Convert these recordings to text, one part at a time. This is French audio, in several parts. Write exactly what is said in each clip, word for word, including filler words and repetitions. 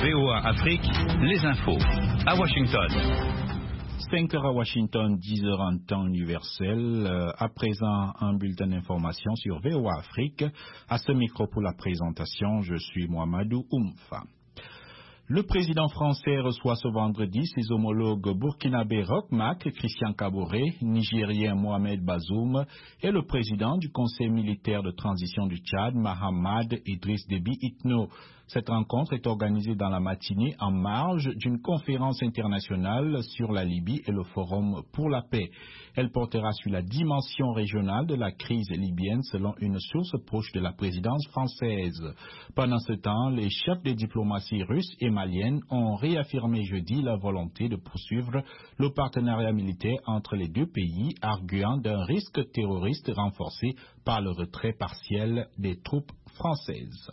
V O A Afrique, les infos. À Washington. cinq heures à Washington, dix heures en temps universel. Euh, à présent, un bulletin d'information sur V O A Afrique. À ce micro pour la présentation, je suis Mohamedou Oumfa. Le président français reçoit ce vendredi ses homologues burkinabé Roch Marc, Christian Kaboré, nigérien Mohamed Bazoum et le président du Conseil militaire de transition du Tchad, Mahamad Idriss Déby Itno. Cette rencontre est organisée dans la matinée en marge d'une conférence internationale sur la Libye et le Forum pour la paix. Elle portera sur la dimension régionale de la crise libyenne selon une source proche de la présidence française. Pendant ce temps, les chefs des diplomaties russes et maliennes ont réaffirmé jeudi la volonté de poursuivre le partenariat militaire entre les deux pays, arguant d'un risque terroriste renforcé par le retrait partiel des troupes françaises.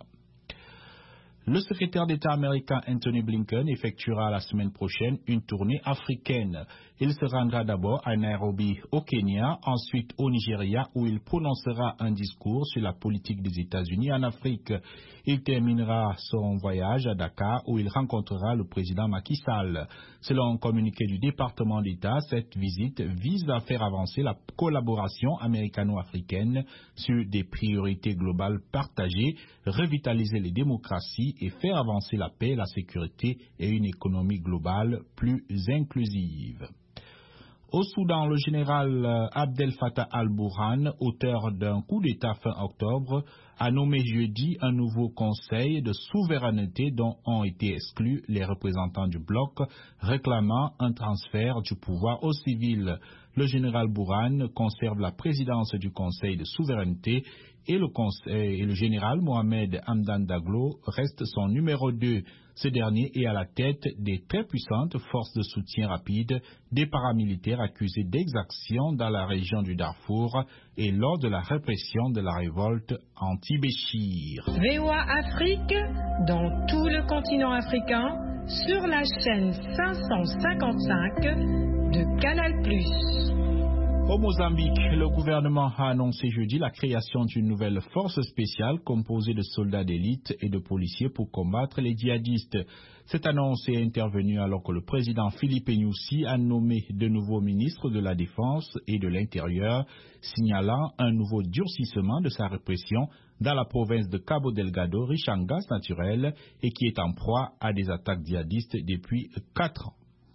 Le secrétaire d'État américain Anthony Blinken effectuera la semaine prochaine une tournée africaine. Il se rendra d'abord à Nairobi au Kenya, ensuite au Nigeria où il prononcera un discours sur la politique des États-Unis en Afrique. Il terminera son voyage à Dakar où il rencontrera le président Macky Sall. Selon un communiqué du département d'État, cette visite vise à faire avancer la collaboration américano-africaine sur des priorités globales partagées, revitaliser les démocraties et faire avancer la paix, la sécurité et une économie globale plus inclusive. Au Soudan, le général Abdel Fattah al-Burhan, auteur d'un coup d'État fin octobre, a nommé jeudi un nouveau conseil de souveraineté dont ont été exclus les représentants du bloc, réclamant un transfert du pouvoir aux civils. Le général Burhan conserve la présidence du conseil de souveraineté et le, conseil, et le général Mohamed Hamdan Daglo reste son numéro deux. Ce dernier est à la tête des très puissantes forces de soutien rapide des paramilitaires accusés d'exactions dans la région du Darfour et lors de la répression de la révolte anti-Béchir. V O A Afrique, dans tout le continent africain, sur la chaîne cinq cent cinquante-cinq de Canal plus. Au Mozambique, le gouvernement a annoncé jeudi la création d'une nouvelle force spéciale composée de soldats d'élite et de policiers pour combattre les djihadistes. Cette annonce est intervenue alors que le président Philippe Nyusi a nommé de nouveaux ministres de la Défense et de l'Intérieur, signalant un nouveau durcissement de sa répression dans la province de Cabo Delgado, riche en gaz naturel et qui est en proie à des attaques djihadistes depuis quatre ans.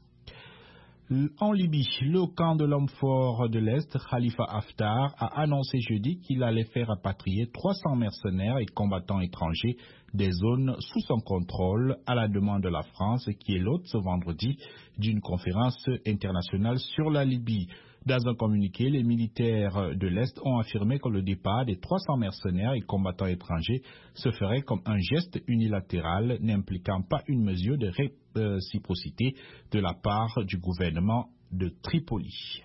En Libye, le camp de l'homme fort de l'Est, Khalifa Haftar, a annoncé jeudi qu'il allait faire rapatrier trois cents mercenaires et combattants étrangers des zones sous son contrôle à la demande de la France qui est l'hôte ce vendredi d'une conférence internationale sur la Libye. Dans un communiqué, les militaires de l'Est ont affirmé que le départ des trois cents mercenaires et combattants étrangers se ferait comme un geste unilatéral n'impliquant pas une mesure de réciprocité de la part du gouvernement de Tripoli.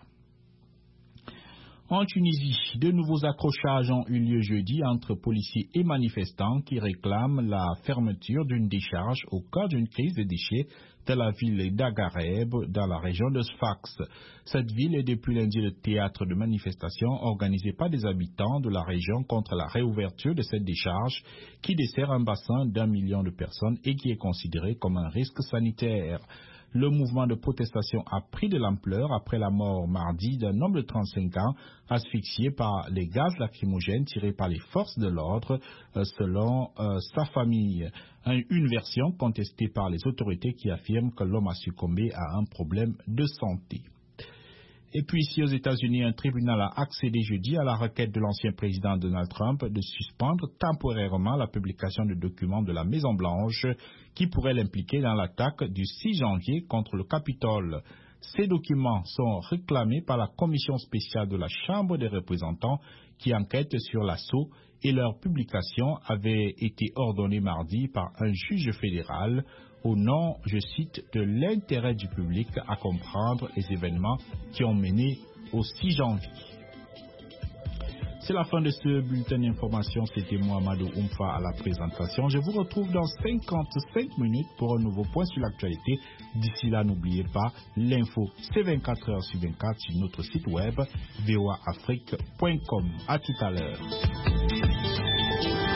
En Tunisie, de nouveaux accrochages ont eu lieu jeudi entre policiers et manifestants qui réclament la fermeture d'une décharge au cœur d'une crise des déchets de la ville d'Agareb dans la région de Sfax. Cette ville est depuis lundi le théâtre de manifestations organisées par des habitants de la région contre la réouverture de cette décharge qui dessert un bassin d'un million de personnes et qui est considéré comme un risque sanitaire. Le mouvement de protestation a pris de l'ampleur après la mort mardi d'un homme de trente-cinq ans asphyxié par les gaz lacrymogènes tirés par les forces de l'ordre, euh, selon euh, sa famille. Un, une version contestée par les autorités qui affirment que l'homme a succombé à un problème de santé. Et puis ici aux États-Unis, un tribunal a accédé jeudi à la requête de l'ancien président Donald Trump de suspendre temporairement la publication de documents de la Maison-Blanche qui pourraient l'impliquer dans l'attaque du six janvier contre le Capitole. Ces documents sont réclamés par la commission spéciale de la Chambre des représentants qui enquête sur l'assaut et leur publication avait été ordonnée mardi par un juge fédéral au nom, je cite, de l'intérêt du public à comprendre les événements qui ont mené au six janvier. C'est la fin de ce bulletin d'information. C'était Mohamedou Oumfa à la présentation. Je vous retrouve dans cinquante-cinq minutes pour un nouveau point sur l'actualité. D'ici là, n'oubliez pas, l'info c'est vingt-quatre heures sur vingt-quatre sur notre site web v o a afrique point com. À tout à l'heure.